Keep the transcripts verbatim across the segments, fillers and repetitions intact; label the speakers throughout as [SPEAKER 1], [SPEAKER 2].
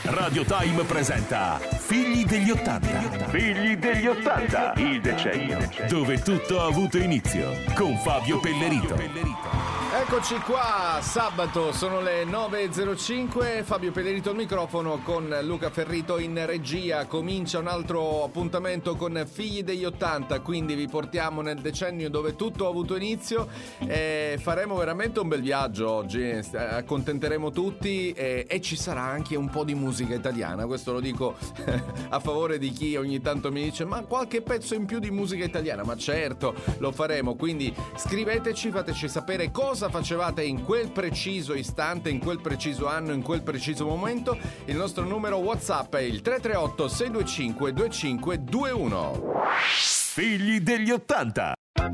[SPEAKER 1] Radio Time presenta Figli degli Ottanta. Figli degli Ottanta, il decennio dove tutto ha avuto inizio, con Fabio Pellerito.
[SPEAKER 2] Eccoci qua, sabato, sono le nove e zero cinque, Fabio Pellerito al microfono con Luca Ferrito in regia. Comincia un altro appuntamento con Figli degli Ottanta, quindi vi portiamo nel decennio dove tutto ha avuto inizio e faremo veramente un bel viaggio oggi, accontenteremo tutti e, e ci sarà anche un po' di musica italiana. Questo lo dico a favore di chi ogni tanto mi dice ma qualche pezzo in più di musica italiana, ma certo lo faremo, quindi scriveteci, fateci sapere cosa facevate in quel preciso istante, in quel preciso anno, in quel preciso momento. Il nostro numero WhatsApp è il tre tre otto sei due cinque due cinque due uno.
[SPEAKER 1] Figli degli Ottanta.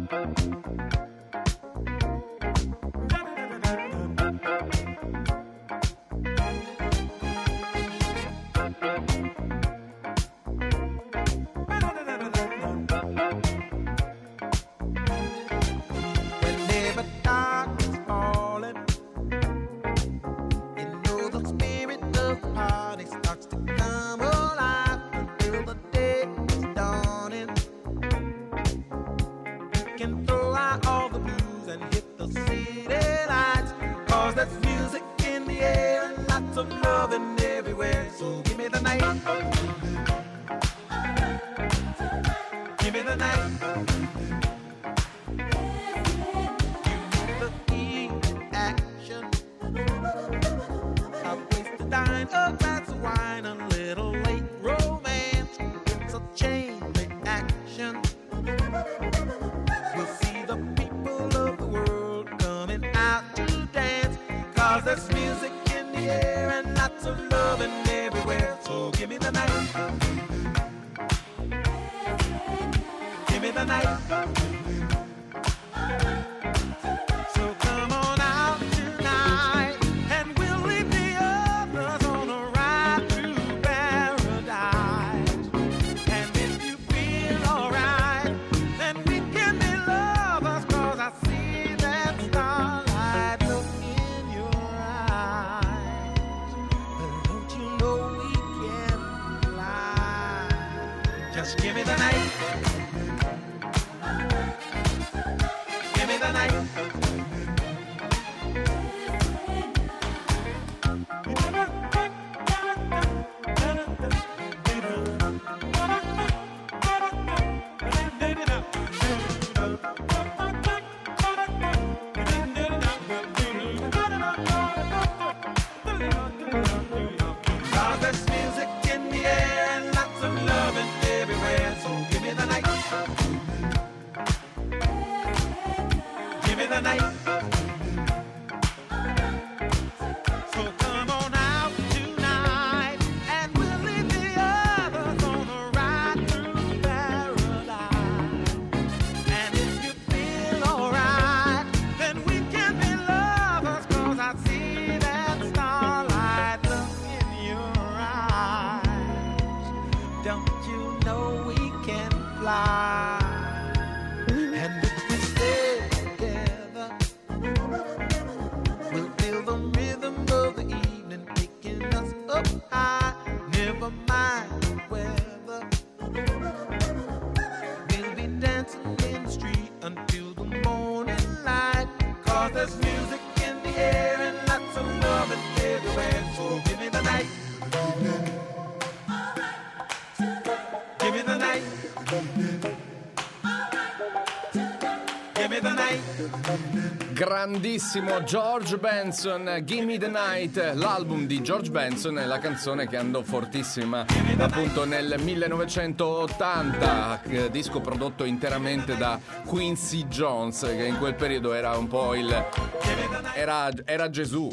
[SPEAKER 2] Grandissimo George Benson, Gimme the Night, l'album di George Benson è la canzone che andò fortissima appunto nel millenovecentottanta, disco prodotto interamente da Quincy Jones, che in quel periodo era un po' il era, era Gesù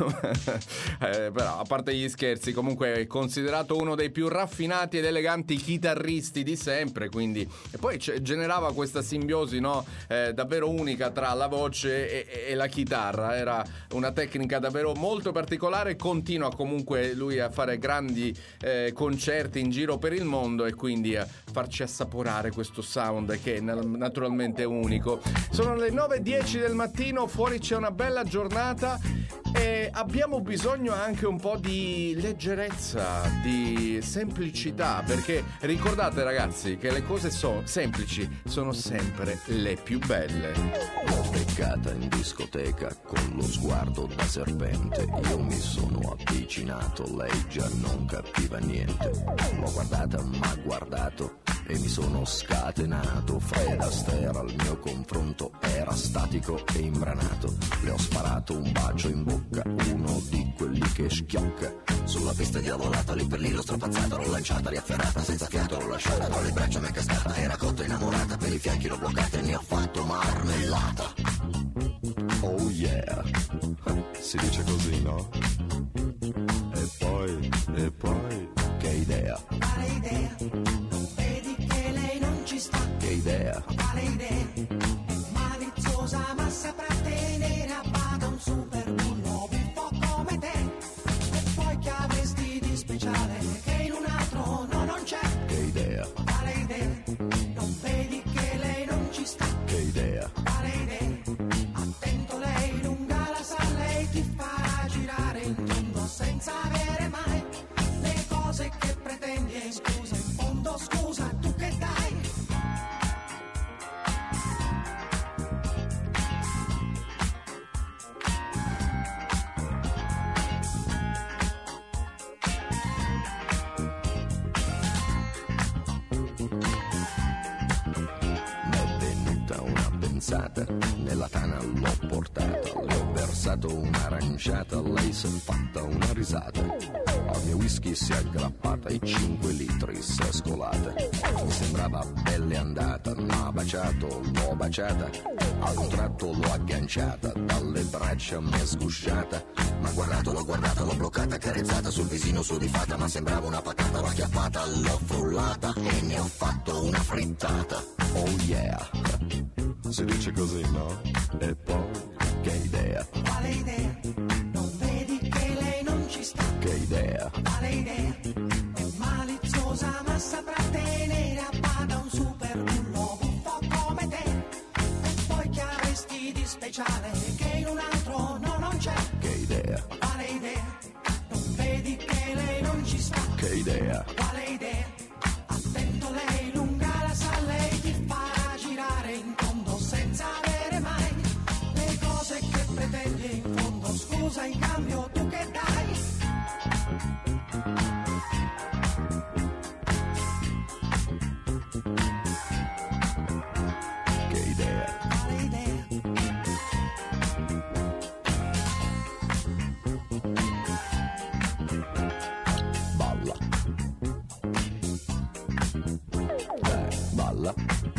[SPEAKER 2] eh, però a parte gli scherzi, comunque è considerato uno dei più raffinati ed eleganti chitarristi di sempre, quindi e poi generava questa simbiosi, no, eh, davvero unica tra la voce e, e, e la chitarra. Era una tecnica davvero molto particolare. Continua comunque lui a fare grandi eh, concerti in giro per il mondo e quindi a farci assaporare questo sound che è naturalmente unico. Sono le nove e dieci del mattino, fuori c'è una bella giornata e abbiamo bisogno anche un po' di leggerezza, di semplicità, perché ricordate ragazzi che le cose so- semplici sono sempre le più belle.
[SPEAKER 3] L'ho beccata in discoteca con lo sguardo da serpente, io mi sono avvicinato, lei già non capiva niente, l'ho guardata m'ha guardato e mi sono scatenato. Fred Astaire al mio confronto era statico e imbranato, le ho sparato un bacio in bocca, uno di quelli che schiocca. Sulla pista diavolata, lì per lì l'ho strapazzata, l'ho lanciata, riafferrata, senza fiato l'ho lasciata, tra le braccia m'è cascata, era cotta innamorata, per i fianchi l'ho bloccata e ne ho fatto marmellata. Oh yeah, si dice così, no? E poi, e poi, che idea?
[SPEAKER 4] Quale idea? Non vedi che lei non ci sta?
[SPEAKER 3] Che idea?
[SPEAKER 4] Quale idea? È maliziosa ma saprà tenere a bada un super bullo buffo come te. E poi che avresti di speciale che in un altro no non c'è?
[SPEAKER 3] Che idea?
[SPEAKER 4] Quale idea? Non vedi che lei non ci sta?
[SPEAKER 3] Che idea?
[SPEAKER 4] Quale idea? Attento, lei lunga la sa, lei ti farà girare in tondo senza avere mai le cose che pretendi. E scusa, in fondo scusa, tu che dai?
[SPEAKER 3] M'è venuta una pensata, nella tana l'ho portata, le ho versato un'aranciata, lei s'è fatta una risata, al mio whisky si è aggrappata, i cinque litri s'è scolata, mi sembrava belle andata, m'ha baciato, l'ho baciata, ad un tratto l'ho agganciata, dalle braccia m'è sgusciata, m'ha guardato, l'ho guardata, l'ho bloccata, carezzata sul visino sudifata, ma sembrava una patata, l'ho acchiappata, l'ho frullata e ne ho fatto una frittata. Oh yeah, si dice così, no? E poi, che idea?
[SPEAKER 4] Quale idea? Non vedi che lei non ci sta?
[SPEAKER 3] Che idea?
[SPEAKER 4] Quale idea? È maliziosa ma saprà tenere a bada un super bullo buffo come te. E poi che avresti di speciale che in un altro no non c'è?
[SPEAKER 3] Che idea?
[SPEAKER 4] Quale idea? Non vedi che lei non ci sta?
[SPEAKER 3] Che idea?
[SPEAKER 4] Quale idea? Attento, lei lunga la sa, lei ti farà girare in tondo senza avere mai le cose che pretendi. In fondo scusa, in cambio tu che dai?
[SPEAKER 3] Che idea?
[SPEAKER 4] Quale idea?
[SPEAKER 3] Balla. Dai, balla.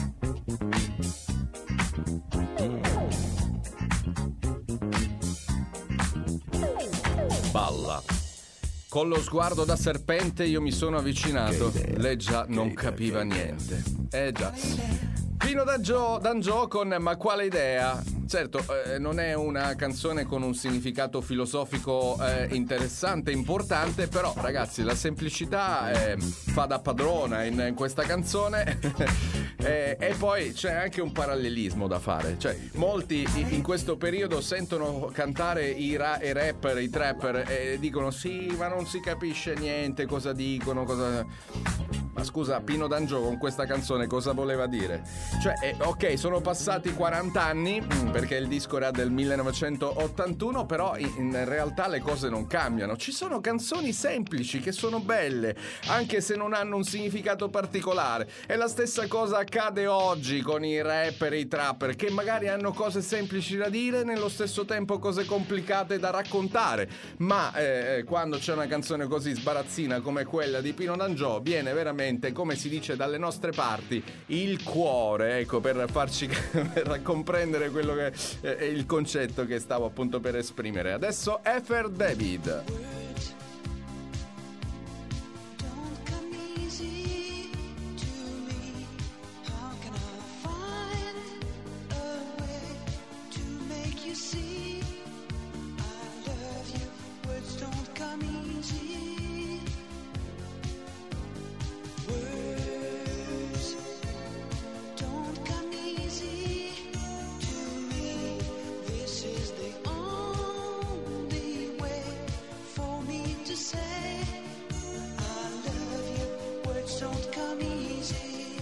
[SPEAKER 2] Balla. Con lo sguardo da serpente io mi sono avvicinato.
[SPEAKER 3] Che idea.
[SPEAKER 2] Lei già non
[SPEAKER 3] Che idea,
[SPEAKER 2] capiva
[SPEAKER 3] che idea.
[SPEAKER 2] niente. Eh già. Pino D'Angio, D'Angio con Ma quale idea? Certo, eh, non è una canzone con un significato filosofico eh, interessante, importante, però ragazzi la semplicità eh, fa da padrona in, in questa canzone eh, e poi c'è anche un parallelismo da fare, cioè molti in questo periodo sentono cantare i, ra- i rapper, i trapper e dicono sì ma non si capisce niente cosa dicono, cosa... Ma scusa, Pino D'Angio con questa canzone cosa voleva dire? Cioè, eh, ok, sono passati quaranta anni, mm, perché il disco era del millenovecentottantuno, però in, in realtà le cose non cambiano. Ci sono canzoni semplici che sono belle, anche se non hanno un significato particolare. E la stessa cosa accade oggi con i rapper e i trapper, che magari hanno cose semplici da dire e nello stesso tempo cose complicate da raccontare. Ma eh, quando c'è una canzone così sbarazzina come quella di Pino D'Angio, viene veramente, come si dice dalle nostre parti, il cuore, ecco, per farci per comprendere quello che è il concetto che stavo appunto per esprimere. Adesso Efer David.
[SPEAKER 5] Don't come easy to me. How can I find a way to make you see? come easy. Words don't come easy to me. This is the only way for me to say I love you. Words don't come easy.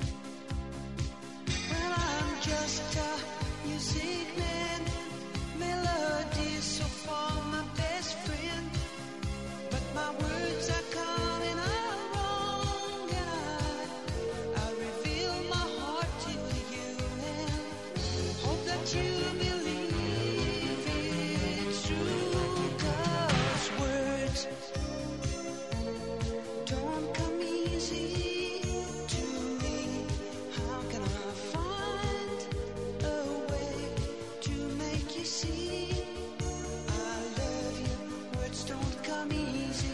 [SPEAKER 5] Well, I'm just a music man, melodies so far my best friend, but my words are coming out wrong, and I, I reveal my heart to you and hope that you believe it's true, 'cause words don't come easy to me. How can I find a way to make you see I love you? Words don't come easy.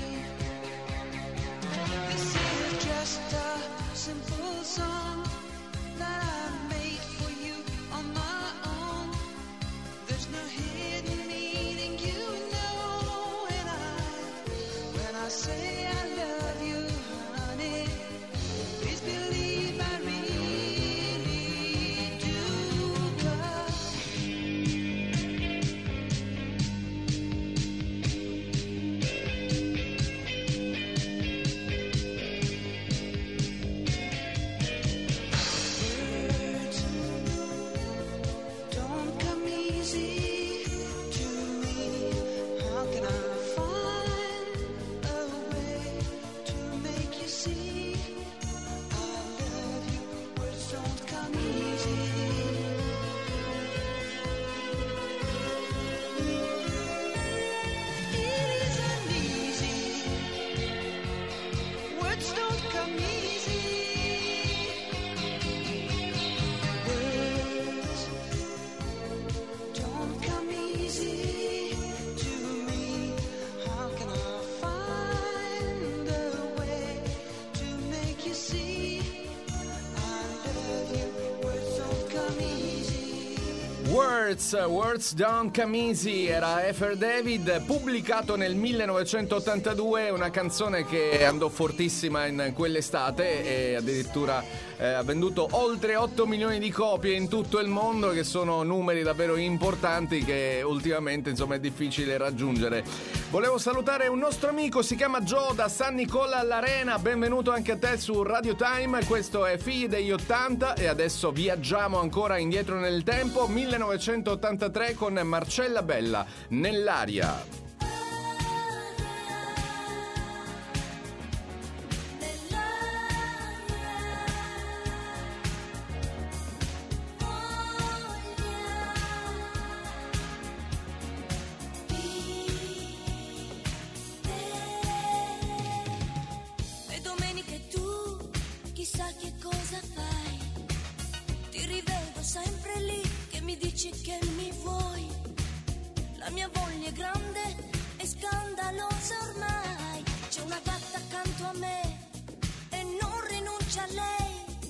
[SPEAKER 5] This is just a simple song that I made for you on my own. There's no hidden meaning, you know, and I, when I say I love you, honey, please believe I really do. 'Cause words don't come easy to me. How can I find a way to make you see I love you? Words don't come easy. It isn't easy. Words don't come easy. Words don't come easy to me. How can I find a way to make you see I love you? Words don't come easy.
[SPEAKER 2] Words, Words Don't Come Easy era Efer David, pubblicato nel millenovecentottantadue, una canzone che andò fortissima in quell'estate e addirittura eh, ha venduto oltre otto milioni di copie in tutto il mondo, che sono numeri davvero importanti che ultimamente insomma è difficile raggiungere. Volevo salutare un nostro amico, si chiama Joe da San Nicola all'Arena, benvenuto anche a te su Radio Time, questo è Figli degli ottanta e adesso viaggiamo ancora indietro nel tempo, millenovecentottantatré con Marcella Bella, Nell'aria.
[SPEAKER 6] Le domeniche tu chissà che cosa fai, ti rivedo sempre lì che mi dici che mi vuoi. La mia voglia è grande e scandalosa ormai, c'è una gatta accanto a me e non rinuncia a lei.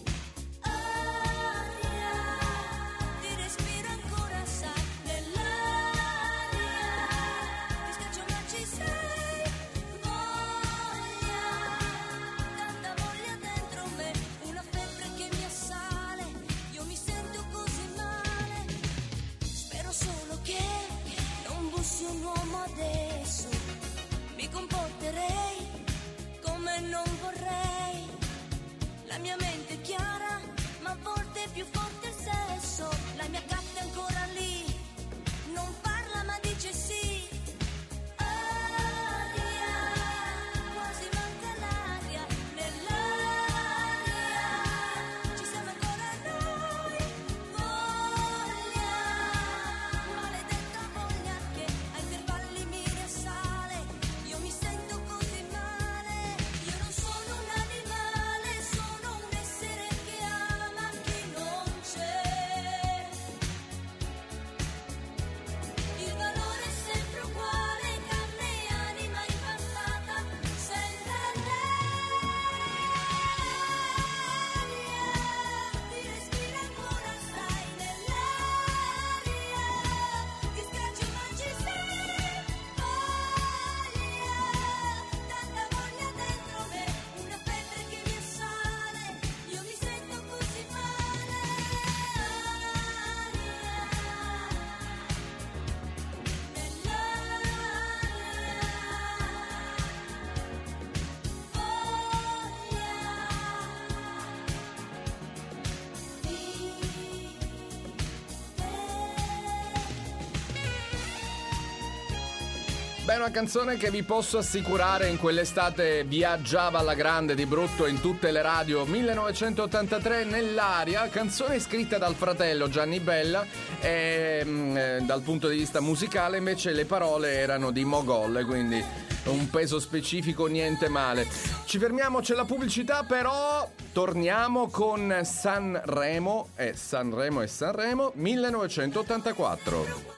[SPEAKER 6] Aria, ti respiro ancora, sai, nell'aria, ti scaccio ma ci sei. Voglia, tanta voglia dentro me, una febbre che mi assale, io mi sento così male. Spero solo che non bussi un uomo adesso, mi comporterei come non vorrei. La mia mente è chiara, ma a volte è più forte il sesso. La mia gatta è ancora lì, non parla ma dice sì. Aria, quasi manca l'aria, nell'aria ci siamo ancora noi. Voglia, maledetta voglia che a intervalli mi risale, io mi sento così male. Io non sono un animale, sono un essere che ama chi non c'è.
[SPEAKER 2] Beh, una canzone che vi posso assicurare in quell'estate viaggiava alla grande di brutto in tutte le radio. Millenovecentottantatré nell'aria, canzone scritta dal fratello Gianni Bella e mh, dal punto di vista musicale invece le parole erano di Mogol, quindi un peso specifico niente male. Ci fermiamo, c'è la pubblicità, però torniamo con Sanremo e Sanremo e Sanremo millenovecentottantaquattro.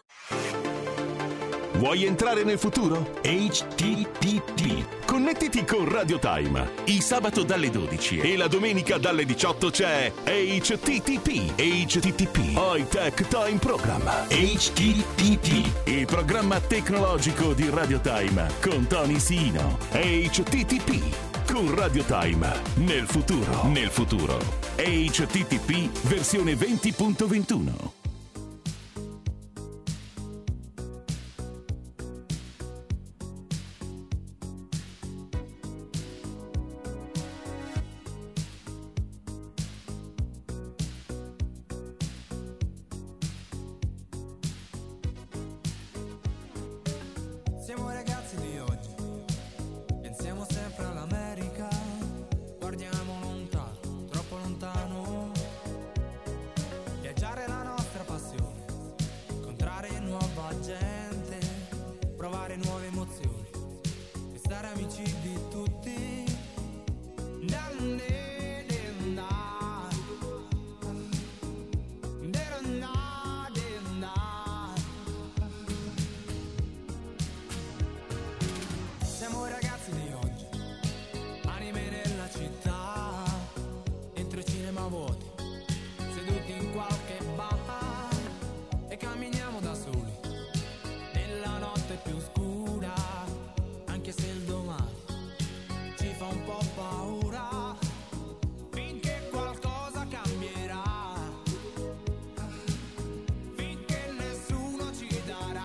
[SPEAKER 1] Vuoi entrare nel futuro? H T T P. Connettiti con Radio Time. Il sabato dalle dodici e la domenica dalle diciotto c'è H T T P. H T T P. High Tech Time Program. H T T P. Il programma tecnologico di Radio Time con Tony Sino. H T T P. Con Radio Time. Nel futuro. Nel futuro. H T T P versione venti punto ventuno.
[SPEAKER 7] Siamo ragazzi di oggi, pensiamo sempre all'America, guardiamo lontano, troppo lontano. Viaggiare è la nostra passione, incontrare nuova gente, provare nuove emozioni e stare amici di tutti. Siamo ragazzi di oggi, anime nella città, dentro i cinema vuoti, seduti in qualche bar e camminiamo da soli, nella notte più scura, anche se il domani ci fa un po' paura, finché qualcosa cambierà, finché nessuno ci darà.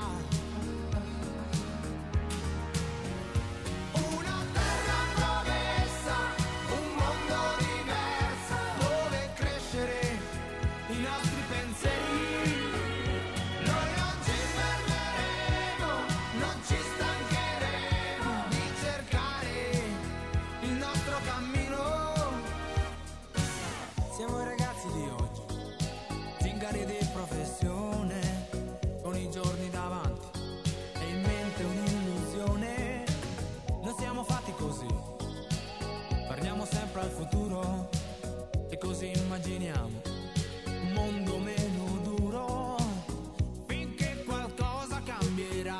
[SPEAKER 7] Siamo i ragazzi di oggi, zingari di professione, con i giorni davanti e in mente un'illusione. Non siamo fatti così, guardiamo sempre al futuro e così immaginiamo un mondo meno duro, finché qualcosa cambierà,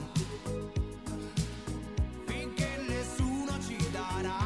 [SPEAKER 7] finché nessuno ci darà.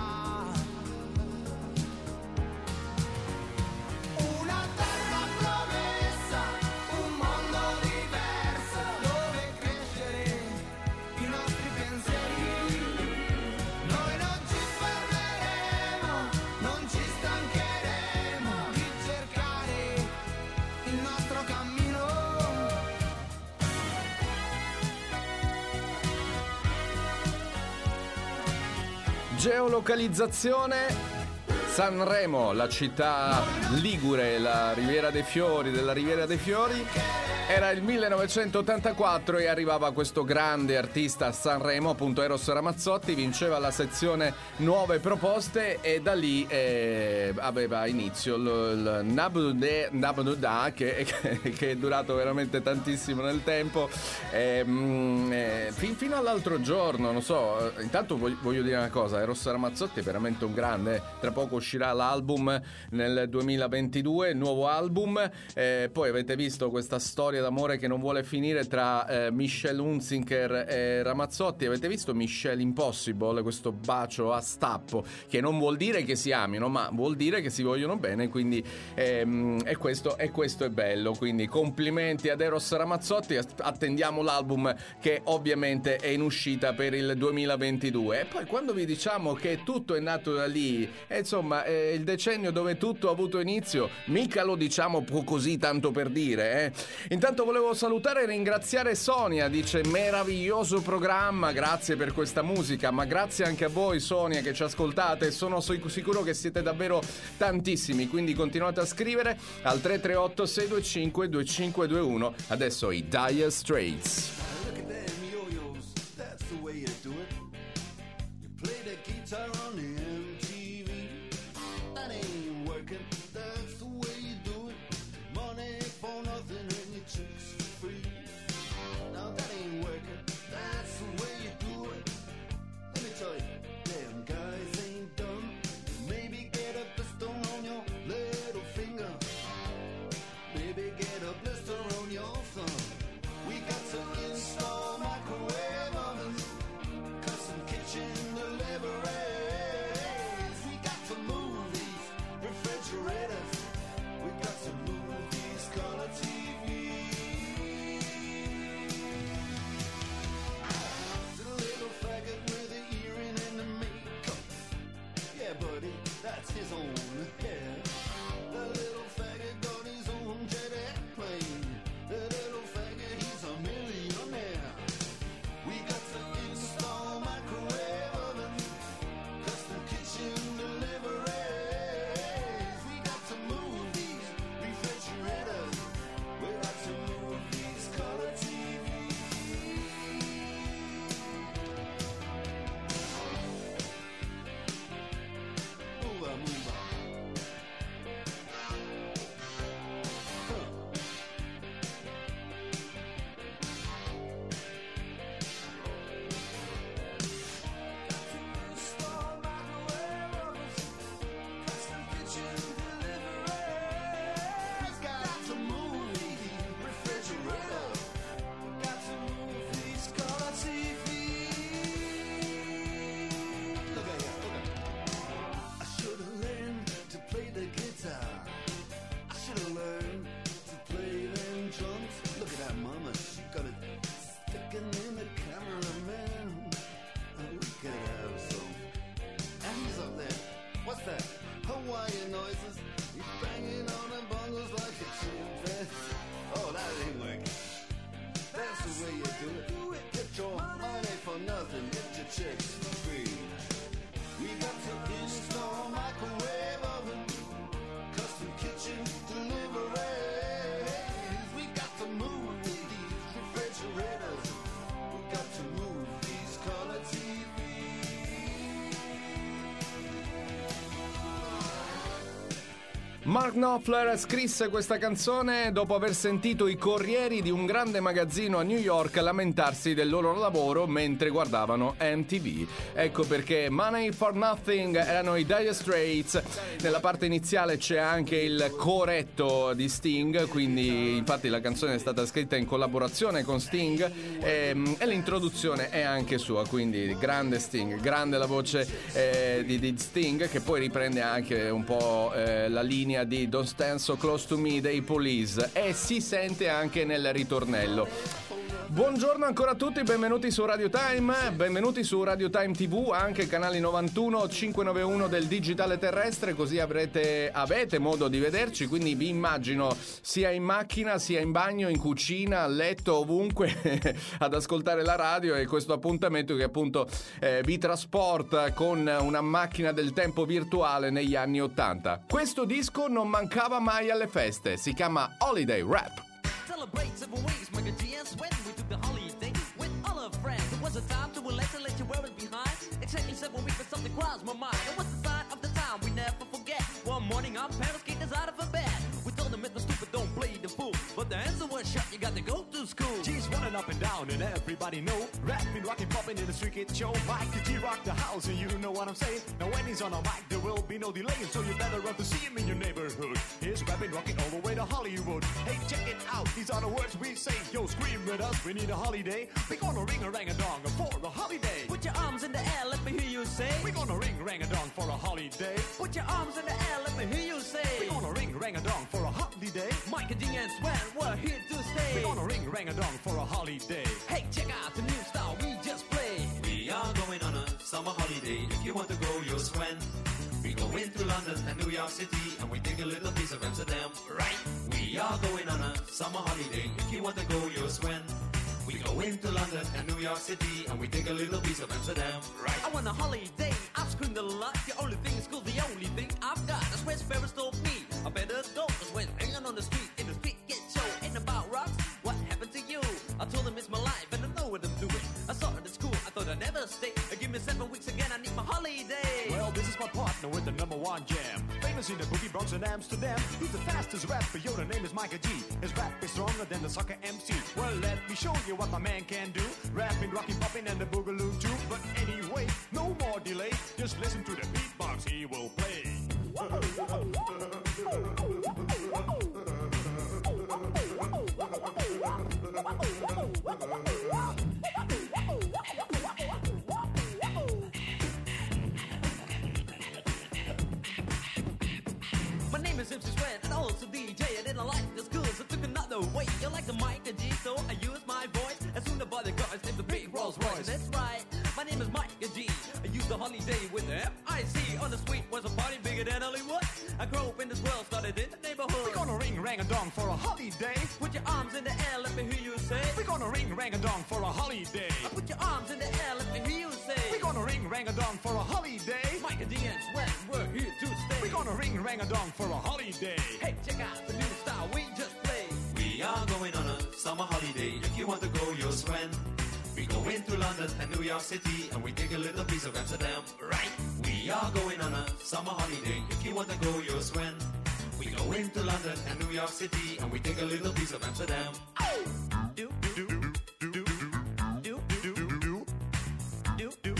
[SPEAKER 2] Geolocalizzazione Sanremo, la città ligure, la Riviera dei Fiori, della Riviera dei Fiori. Era il millenovecentottantaquattro e arrivava questo grande artista a Sanremo, appunto Eros Ramazzotti, vinceva la sezione nuove proposte e da lì eh, aveva inizio il, il Nablude Nabluda che, che, che è durato veramente tantissimo nel tempo, eh, eh, fin, fino all'altro giorno, non so. Intanto voglio, voglio dire una cosa, Eros Ramazzotti è veramente un grande, tra poco uscirà l'album nel duemilaventidue, il nuovo album, eh, poi avete visto questa storia d'amore che non vuole finire tra eh, Michelle Hunziker e Ramazzotti. Avete visto Michelle Impossible, questo bacio a stappo, che non vuol dire che si amino, ma vuol dire che si vogliono bene, quindi ehm, e, questo, e questo è bello, quindi complimenti ad Eros Ramazzotti. Attendiamo l'album che ovviamente è in uscita per il duemilaventidue. E poi quando vi diciamo che tutto è nato da lì, e insomma è il decennio dove tutto ha avuto inizio, mica lo diciamo così tanto per dire, eh. Intanto volevo salutare e ringraziare Sonia, dice meraviglioso programma, grazie per questa musica, ma grazie anche a voi Sonia che ci ascoltate, sono sicuro che siete davvero tantissimi, quindi continuate a scrivere al tre tre otto sei due cinque due cinque due uno. Adesso i Dire Straits.
[SPEAKER 8] Look at them yo-yos. you do it. You play the guitar on the M T V. That ain't working, that's the way you do it. Money for nothing and your chicks for free. Now that ain't working, that's the way you do it. Let me tell you, damn guys ain't dumb. Maybe get a blister on your little finger. Maybe get a blister on your thumb. We got to install microwave ovens, custom kitchen deliveries. We got to move these refrigerators. We got to move these color T Vs. To the little faggot with the earring and the makeup. Yeah, buddy, that's his own hair. The little faggot got his own jet airplane. The little faggot, he's a millionaire. We got to install microwave oven, custom kitchen deliveries. We got to move these refrigerators. We got to move these color T Vs. Move on, move on. Huh. Install microwave ovens, custom kitchen deliveries. Got to move these refrigerators. Got to move these color T Vs. Look at you, look at you. I should have learned to play the guitar. I should have learned to play them drums. Look at that mama, she got it sticking in the cameraman. Oh, we could have some. And he's up there. What's that? Hawaiian noises. He's banging on the bongos like a chimpanzee. Oh, that ain't working. That's the way you do it. Get your money for nothing. Get your chicks for free. We got to install microwave oven, custom kitchen deliveries. We got to move these refrigerators. We got to move these color T Vs.
[SPEAKER 2] Mark Knopfler scrisse questa canzone dopo aver sentito i corrieri di un grande magazzino a New York lamentarsi del loro lavoro mentre guardavano M T V. Ecco perché Money for Nothing erano i Dire Straits. Nella parte iniziale c'è anche il coretto di Sting, quindi infatti la canzone è stata scritta in collaborazione con Sting e, e l'introduzione è anche sua, quindi grande Sting, grande la voce eh, di, di Sting, che poi riprende anche un po' eh, la linea di Don't Stand So Close To Me dei Police e si sente anche nel ritornello. Buongiorno ancora a tutti, benvenuti su Radio Time, benvenuti su Radio Time tivù, anche canali novantuno cinquecentonovantuno del digitale terrestre, così avrete, avete modo di vederci, quindi vi immagino sia in macchina, sia in bagno, in cucina, a letto, ovunque ad ascoltare la radio e questo appuntamento che appunto eh, vi trasporta con una macchina del tempo virtuale negli anni ottanta. Questo disco non mancava mai alle feste, si chiama Holiday Rap.
[SPEAKER 9] Celebrate seven ways, make a G S when we took the holiday with all our friends. It was a time to relax and let you wear it behind. Exactly seven weeks, but something crossed my mind. It was the sign of the time we never forget. One morning our parents kicked us out of a bed. We told them it's the stupid, don't play the fool. But the answer was shut, you got to go to school.
[SPEAKER 10] G's running up and down and everybody know. Rapping, rocking, popping in the street kid show. Mike the G rock the house and you know what I'm saying. Now when he's on a mic there will be no delay. So you better run to see him in your neighborhood. He's rapping, rocking all the way to Hollywood. Hey, check it out, these are the words we say. Yo, scream with us, we need a holiday. We gonna ring a rang a dong for a holiday.
[SPEAKER 9] Put your arms in the air, let me hear you say.
[SPEAKER 10] We gonna ring rang a dong for a holiday.
[SPEAKER 9] Put your arms in the air, let me hear you say.
[SPEAKER 10] We gonna ring rang a dong for a holiday.
[SPEAKER 9] Mike and G and Sven, we're here to stay.
[SPEAKER 10] We gonna ring rang a dong for a holiday.
[SPEAKER 9] Hey, check out the new style we just played.
[SPEAKER 11] We are going on a summer holiday. If you want to go, you'll Sven. We go into London and New York City and we take a little piece of Amsterdam, right? We are going on a summer holiday. If you want to go, you'll Sven. We go into London and New York City and we take a little piece of Amsterdam, right?
[SPEAKER 9] I want a holiday, I've screamed a lot. The only thing is cool, the only thing I've got. That's where Ferris told me I better go. Cause when hanging on the street, in the street get show. Ain't about rocks, what happened to you? I told him it's my life and I know what I'm doing. I saw it at school, I thought I'd never stay. Give me seven weeks again, I need my holiday.
[SPEAKER 10] Well, this is my partner with the number one jam. Famous in the boogie Bronx and Amsterdam. He's the fastest rapper, yo, the name is Micah G. His rap is stronger than the soccer M C. Well, let me show you what my man can do. Rapping, rocking, popping, and the boogaloo too. But anyway, no more delay. Just listen to the beatbox he will play.
[SPEAKER 9] My name is M C Sven and also D J. I didn't like the school, so took another way. You like the Micah G, so I use my voice. As soon as the bodyguards named the big Rolls Royce. That's right, my name is Micah G. I use the holiday with the F I C. On the street was a party bigger than Hollywood. I grew up in this world, started in the neighborhood.
[SPEAKER 10] We're gonna ring rang a dong for a holiday.
[SPEAKER 9] Put your arms in the air, let me hear you say.
[SPEAKER 10] We're gonna ring rang a dong for a holiday.
[SPEAKER 9] I put your arms in the air, let me hear you say.
[SPEAKER 10] We're gonna ring rang a dong for a holiday.
[SPEAKER 9] Micah D and Sven, we're here to stay.
[SPEAKER 10] We're gonna ring rang a dong for a holiday.
[SPEAKER 9] Hey, check out the new style we just played.
[SPEAKER 11] We are going on a summer holiday. If you want to go, you'll swim. We go into London and New York City, and we take a little piece of Amsterdam, right? We are going on a summer holiday. If you want to go, you'll swim. We go into London and New York City, and we take a little piece of Amsterdam.
[SPEAKER 9] Do, do, do, do, do, do, do, do, do, do,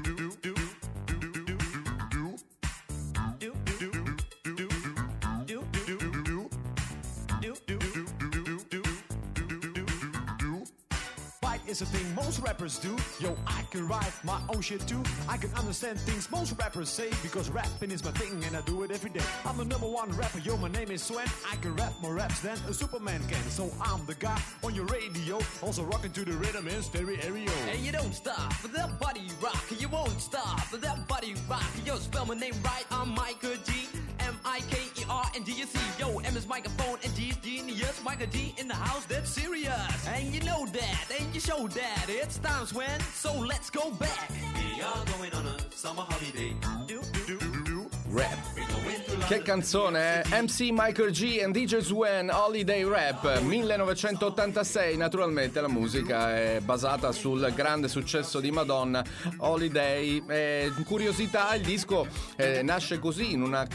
[SPEAKER 10] Is a thing most rappers do. Yo, I can write my own shit too. I can understand things most rappers say, because rapping is my thing and I do it every day. I'm the number one rapper, yo, my name is Sven. I can rap more raps than a Superman can. So I'm the guy on your radio, also rocking to the rhythm in stereo.
[SPEAKER 9] And you don't stop for that body rock. You won't stop for that body rock. Yo, spell my name right, I'm Micah G. M I K E R and D S C. Yo, M is microphone and G is genius. Micah G in the house, that's serious. And you know that, and you show that. It's time, Sven, so let's go back.
[SPEAKER 11] We are going on a summer holiday.
[SPEAKER 9] Do, do, do, do.
[SPEAKER 2] Rap.
[SPEAKER 11] We go into London.
[SPEAKER 2] Che canzone, eh? M C Michael G and D J Sven, Holiday Rap, millenovecentottantasei. Naturalmente la musica è basata sul grande successo di Madonna, Holiday. Eh, curiosità, il disco eh, nasce così, in una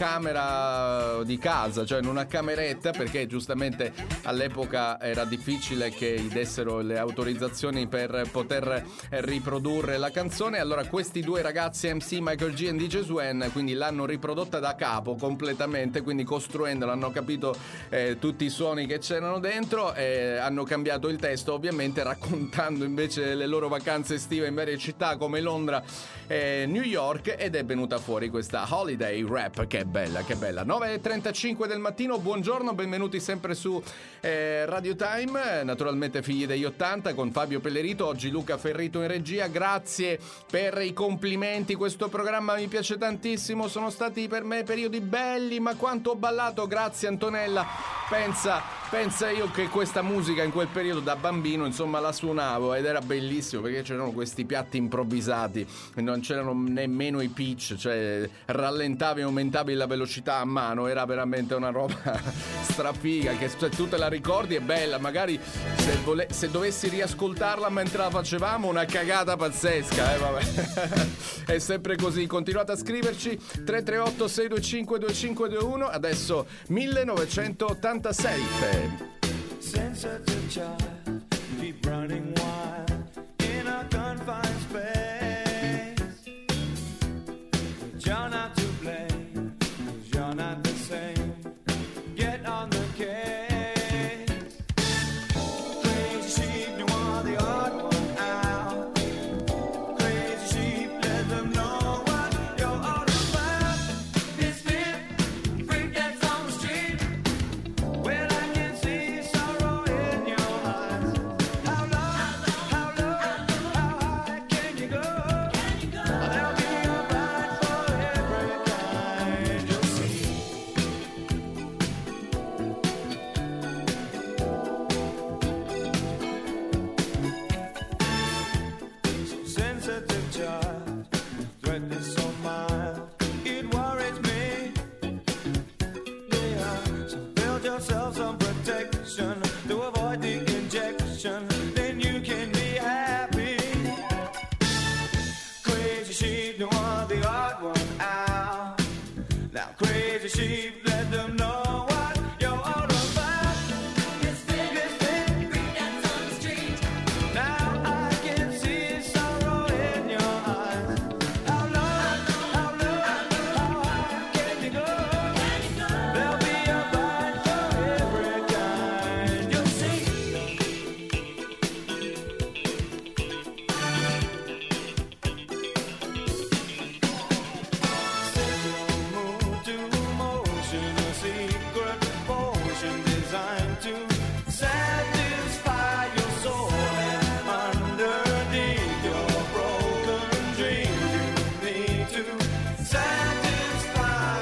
[SPEAKER 2] camera di casa, cioè in una cameretta, perché giustamente all'epoca era difficile che gli dessero le autorizzazioni per poter riprodurre la canzone. Allora questi due ragazzi, M C Michael G and D J Sven, quindi l'hanno riprodotta da capo completamente, quindi costruendola hanno capito eh, tutti i suoni che c'erano dentro, e hanno cambiato il testo ovviamente, raccontando invece le loro vacanze estive in varie città come Londra e New York, ed è venuta fuori questa Holiday Rap. Che bella, che bella. Nove e trentacinque del mattino, buongiorno, benvenuti sempre su eh, Radio Time, naturalmente figli degli ottanta con Fabio Pellerito, oggi Luca Ferrito in regia. Grazie per i complimenti, questo programma mi piace tantissimo, sono stati per me periodi belli, ma quanto ho ballato, grazie Antonella. Pensa, pensa io che questa musica in quel periodo da bambino insomma la suonavo ed era bellissimo, perché c'erano questi piatti improvvisati, non c'erano nemmeno i pitch, cioè rallentavi e aumentavi la velocità a mano, era veramente una roba strafiga, che cioè, tu te la ricordi, è bella, magari se, vole- se dovessi riascoltarla mentre la facevamo, una cagata pazzesca, eh, vabbè. È sempre così. Continuate a scriverci tre tre otto sei due cinque due cinque due uno. Adesso millenovecentottantasei.
[SPEAKER 12] Since such a child, keep running wild in a confined space. You're not to blame, 'cause you're not the same. Get on the case. Crazy sheep, you are the odd one out. Crazy sheep, let them know what you're all about. This fit, freak that's on the street. Well, I can see sorrow in your eyes. How long, how crazy sheep don't want the odd one out. Now crazy sheep, let them know what you're all about. Misfit, misfit, free dance on the street. Now I can see sorrow in your eyes. How low, how low, how high can you go? There'll be a fight for every kind. You'll see. Move to motion, a secret potion designed to satisfy your soul. And underneath your broken dreams, you need to satisfy.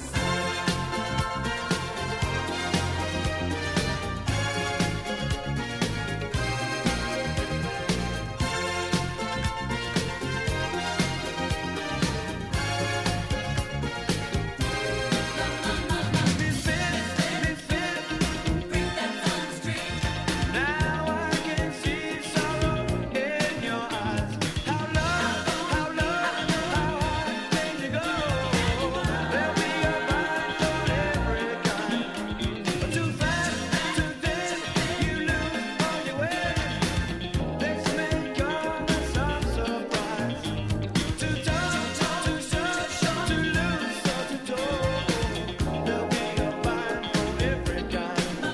[SPEAKER 12] Now I can see sorrow in your eyes. How low, how low, how high can you go? There'll be a fight for every kind. Too fast, too dead, you lose all your way. Let's make all some surprise. Too tough, too short, too loose or too tall. There'll be a fight for every kind.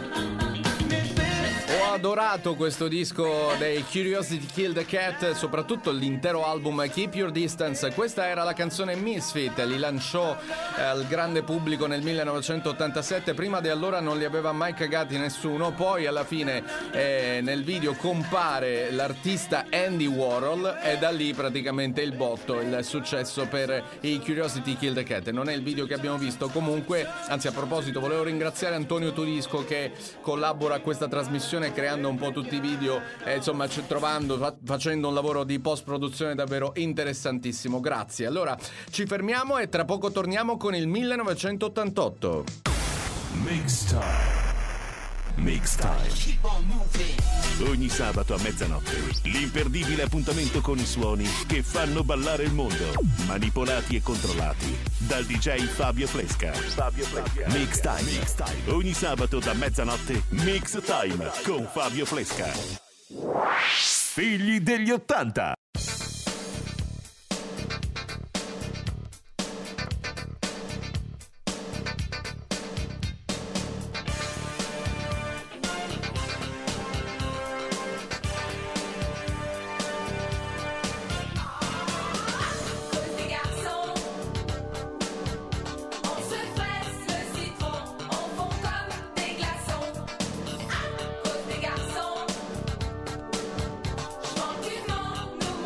[SPEAKER 2] Ho adorato questo disco dei Curiosity Killed the Cat, soprattutto l'intero album Keep Your Distance. Questa era la canzone Misfit, li lanciò eh, al grande pubblico nel millenovecentottantasette. Prima di allora non li aveva mai cagati nessuno, poi alla fine eh, nel video compare l'artista Andy Warhol e da lì praticamente il botto, il successo per i Curiosity Killed the Cat. Non è il video che abbiamo visto comunque, anzi a proposito volevo ringraziare Antonio Turisco che collabora a questa trasmissione creando un po' tutti i video e insomma ci- trovando, fa- facendo un lavoro di post produzione davvero interessantissimo. Grazie. Allora ci fermiamo e tra poco torniamo con il millenovecentottantotto.
[SPEAKER 1] Mix Time. Mix Time. Ogni sabato a mezzanotte, l'imperdibile appuntamento con i suoni che fanno ballare il mondo, manipolati e controllati dal D J Fabio Fresca. Fabio Fresca. Mix Time. Mix Time. Ogni sabato da mezzanotte, Mix Time con Fabio Fresca. Figli degli ottanta.
[SPEAKER 6] Des garçons, on se presse le citron, on fond comme des glaçons. À cause des garçons, je manque du monde, nous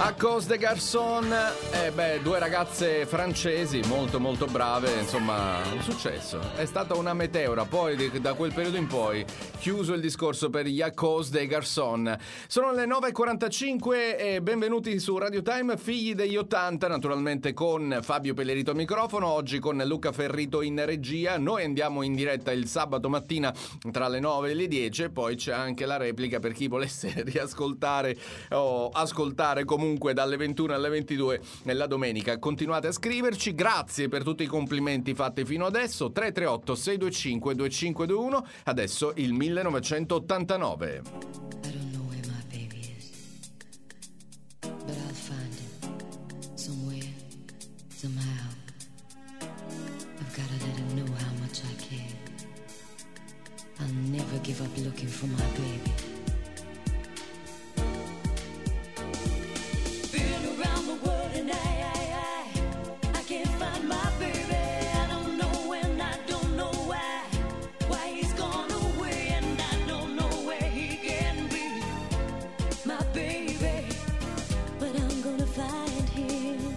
[SPEAKER 2] A cause de garçon, eh beh, due ragazze francesi molto molto brave, insomma, un successo. È stata una meteora, poi di- da quel periodo in poi chiuso il discorso per gli A cause de garçon. Sono le nove e quarantacinque e benvenuti su Radio Time, figli degli ottanta, naturalmente con Fabio Pellerito al microfono, oggi con Luca Ferrito in regia. Noi andiamo in diretta il sabato mattina tra le nove e le dieci e poi c'è anche la replica per chi volesse riascoltare o ascoltare comunque dalle ventuno alle ventidue nella domenica. Continuate a scriverci, grazie per tutti i complimenti fatti fino adesso. Tre tre otto sei due cinque due cinque due uno, adesso il millenovecentottantanove.
[SPEAKER 13] I don't know where my baby is, but I'll find him somewhere, somehow. I've gotta let him know how much I care. I'll never give up looking for my baby.
[SPEAKER 6] Been around the world and I, I, I, I can't find my baby. I don't know when, I don't know why, why he's gone away, and I don't know where he can be, my baby. But I'm gonna find him.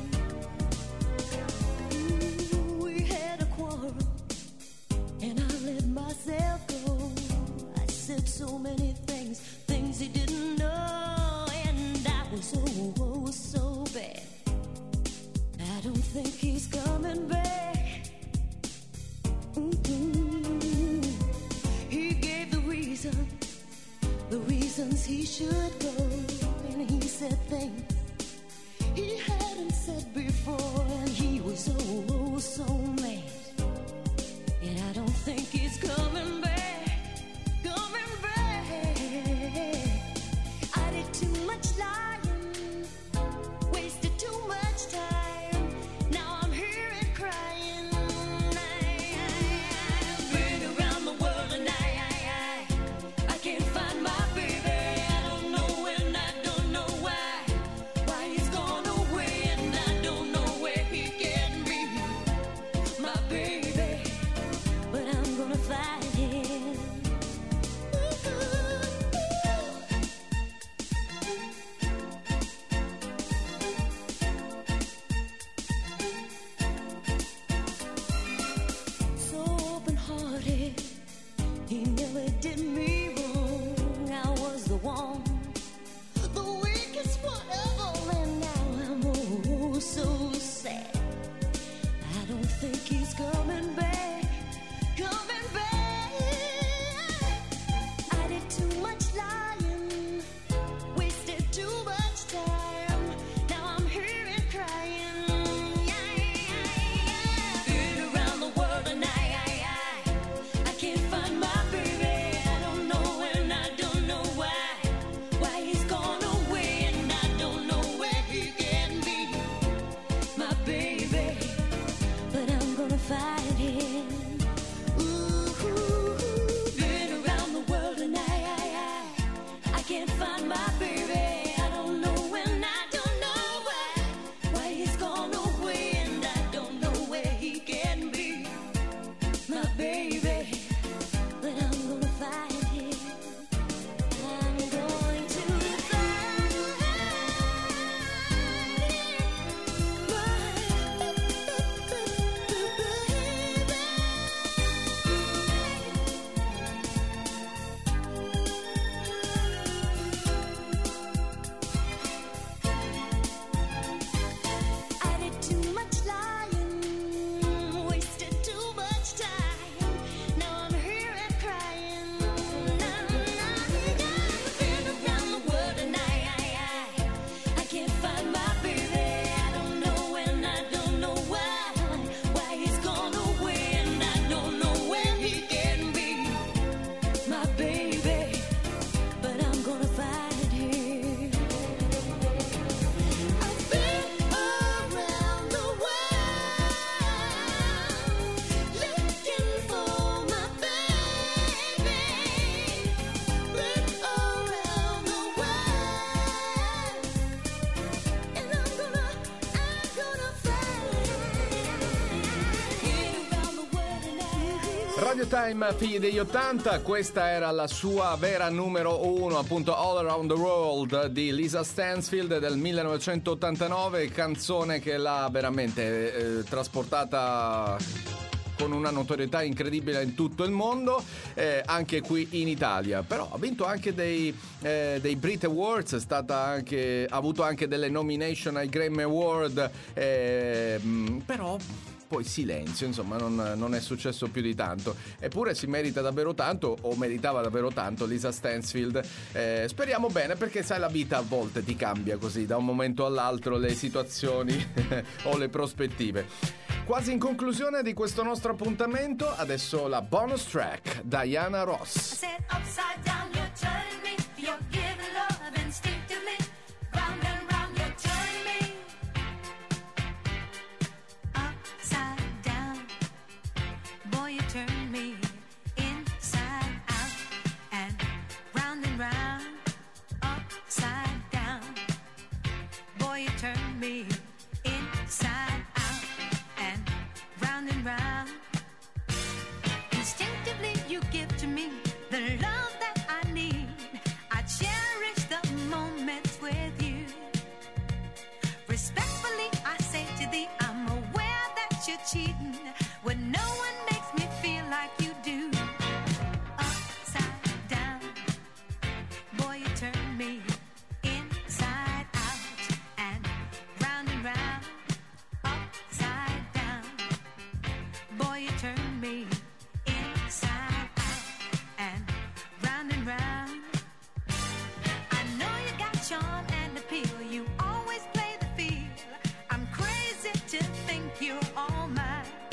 [SPEAKER 6] Ooh, we had a quarrel, and I let myself go. I said so many things, things he didn't know, and I was so, oh, so bad. I don't think he's coming back. Mm-mm. He gave the reason, the reasons he should go, and he said things he hadn't said before, and he was oh, oh so mad. And I don't think he's coming back, coming back. I did too much lying, wasted too much time. Now I'm here and crying. I've been around the world and I, I, I, I can't find my baby. I don't know when, I don't know why, why he's gone away, and I don't know where he can be, my baby. But I'm gonna find him. So open-hearted, he never did me wrong. I was the one, the weakest one of all, and now I'm oh so sad. I don't think he's coming back, coming back. I did too much lying, wasted too much time. Now I'm here and crying. Been around the world and I, I, I, I can't find my baby. I don't know when, I don't know why, why he's gone away, and I don't know where he can be, my baby. But I'm gonna find him. Ooh, been around the world and I, I, I, I can't find my baby. I don't know when, I don't know why, why he's gone away, and I don't know where he can be, my baby. But I'm gonna find him. I'm going to find him.
[SPEAKER 2] Radio Time, figli degli ottanta, questa era la sua vera numero uno, appunto All Around the World di Lisa Stansfield del millenovecentottantanove, canzone che l'ha veramente eh, trasportata con una notorietà incredibile in tutto il mondo, eh, anche qui in Italia. Però ha vinto anche dei, eh, dei Brit Awards, è stata anche, ha avuto anche delle nomination ai Grammy Award, eh, però poi silenzio, insomma non, non è successo più di tanto. Eppure si merita davvero tanto, o meritava davvero tanto, Lisa Stansfield. Eh, speriamo bene, perché sai, la vita a volte ti cambia così da un momento all'altro, le situazioni o le prospettive. Quasi in conclusione di questo nostro appuntamento, adesso la bonus track, Diana Ross.
[SPEAKER 14] Cheating when no one makes me feel like you do. Upside down, boy, you turn me inside out and round and round. Upside down, boy, you turn me inside out and round and round. I know you got charm and appeal, you always play the field. I'm crazy to think you're all mine.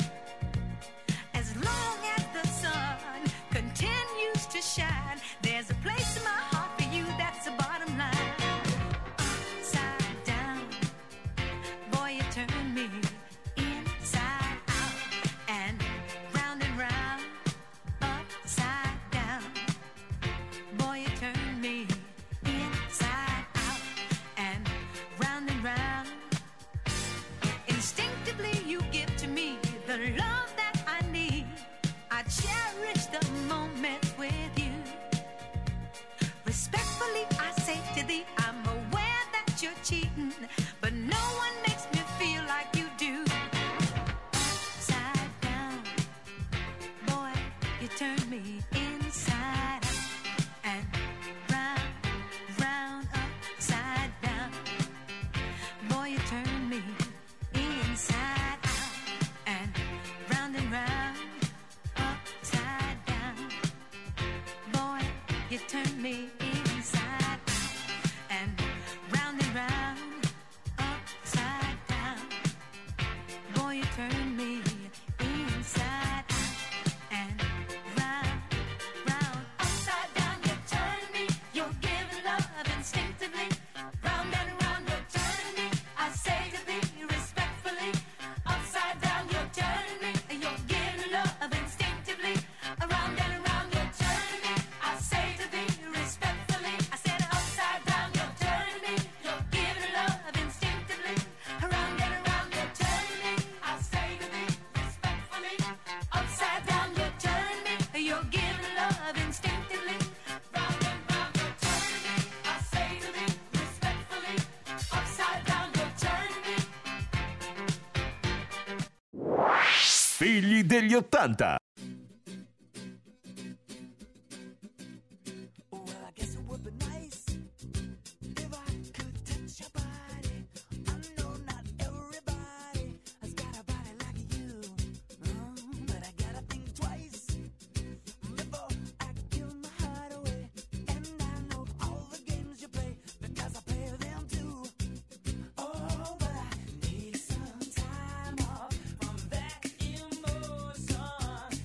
[SPEAKER 14] As long as the sun continues to shine, there's a place in my heart for you, that's the bottom line. Upside down, boy, you turn me inside out and round and round. Upside down, boy, you turn me inside out and round and round. Instinctively you give to me the love that I need. I cherish the moments with you. Respectfully I say to thee, I'm aware that you're cheating, but no one makes me feel like you do. Upside down, boy, you turn me inside out and round, round, upside down. Boy, you turn me inside out and round and round, upside down. Boy, you turn me inside out and round and round, upside down. Boy, you turn me inside out and round, round, upside down. You turn me, you're giving love instinctively. Round and round, you're turning me. I say to thee respectfully, upside down, you're turning me. You're giving love instinctively. Around and around, you're turning me. I say to thee respectfully. I said upside down, you're turning me. You're giving love instinctively. Around and around, you're turning me. I say to thee respectfully. Upside down, you're turning me. You're giving love instinctively. Round and round, you're turning me. I say to thee respectfully. Upside down, you're turning me.
[SPEAKER 1] Figli degli ottanta.
[SPEAKER 4] Well, I guess it would be nice if I could touch your body. I know not everybody has got a body like you, um, but I gotta think twice before I give my heart away. And I know all the games you play because I play them too. Oh, but I need some time off from that emotion.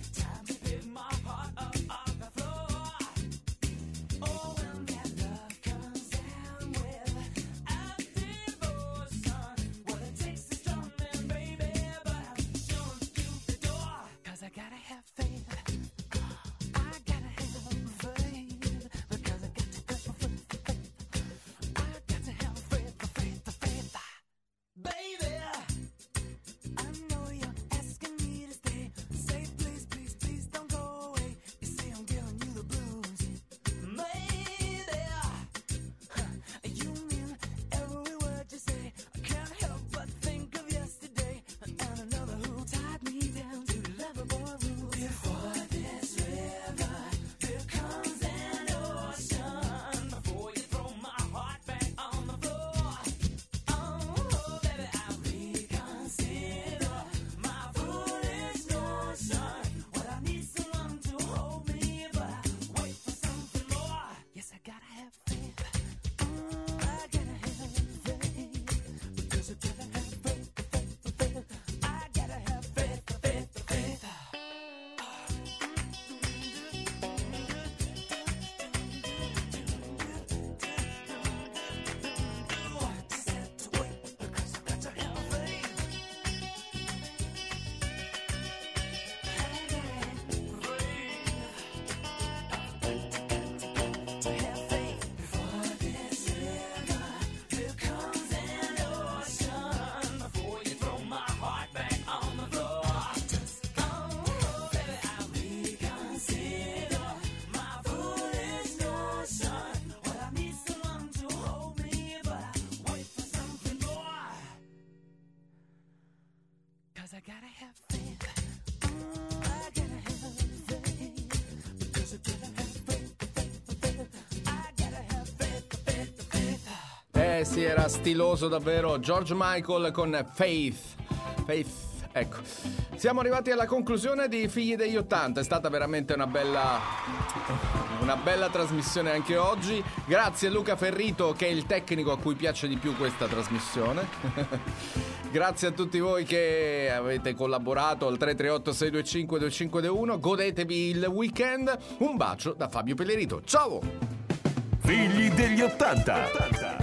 [SPEAKER 15] I gotta have faith. Ooh, I gotta have faith. Because I gotta have faith, faith, faith. I gotta have faith, faith, faith.
[SPEAKER 2] Eh sì, era stiloso davvero. George Michael con Faith. Faith, ecco. Siamo arrivati alla conclusione di Figli degli ottanta. È stata veramente una bella una bella trasmissione anche oggi. Grazie a Luca Ferrito, che è il tecnico a cui piace di più questa trasmissione. Grazie a tutti voi che avete collaborato al tre tre otto sei due cinque due cinque due uno. Godetevi il weekend. Un bacio da Fabio Pellerito. Ciao!
[SPEAKER 1] Figli degli ottanta.